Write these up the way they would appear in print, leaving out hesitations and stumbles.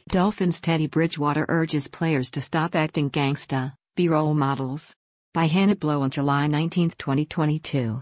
Dolphins Teddy Bridgewater urges players to stop acting gangsta, be role models. By Hannah Blow on July 19, 2022.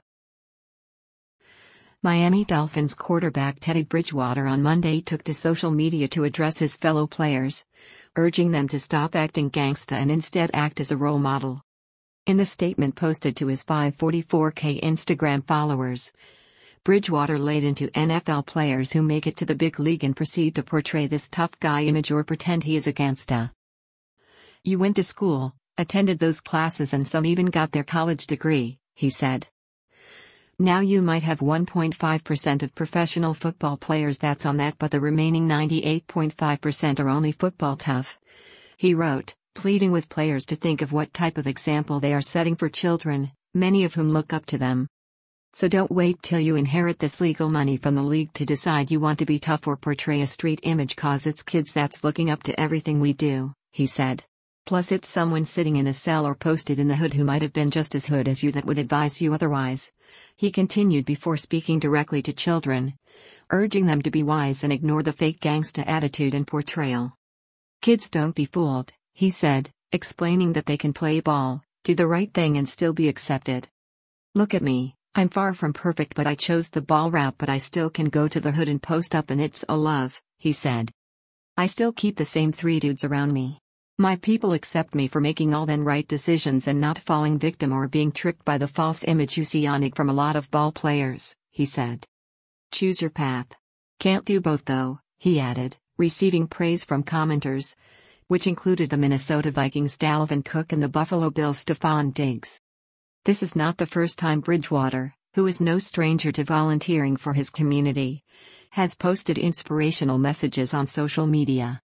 Miami Dolphins quarterback Teddy Bridgewater on Monday took to social media to address his fellow players, urging them to stop acting gangsta and instead act as a role model. In the statement posted to his 544K Instagram followers, Bridgewater laid into NFL players who make it to the big league and proceed to portray this tough guy image or pretend he is a gangsta. "You went to school, attended those classes, and some even got their college degree," he said. "Now you might have 1.5% of professional football players that's on that, but the remaining 98.5% are only football tough," he wrote, pleading with players to think of what type of example they are setting for children, many of whom look up to them. "So don't wait till you inherit this legal money from the league to decide you want to be tough or portray a street image, cause it's kids that's looking up to everything we do," he said. "Plus it's someone sitting in a cell or posted in the hood who might have been just as hood as you that would advise you otherwise," he continued before speaking directly to children, urging them to be wise and ignore the fake gangsta attitude and portrayal. "Kids, don't be fooled," he said, explaining that they can play ball, do the right thing and still be accepted. "Look at me. I'm far from perfect, but I chose the ball route, but I still can go to the hood and post up and it's all love," he said. "I still keep the same 3 dudes around me. My people accept me for making all then right decisions and not falling victim or being tricked by the false image you see on it from a lot of ball players," he said. "Choose your path. Can't do both though," he added, receiving praise from commenters, which included the Minnesota Vikings Dalvin Cook and the Buffalo Bills Stephon Diggs. This is not the first time Bridgewater, who is no stranger to volunteering for his community, has posted inspirational messages on social media.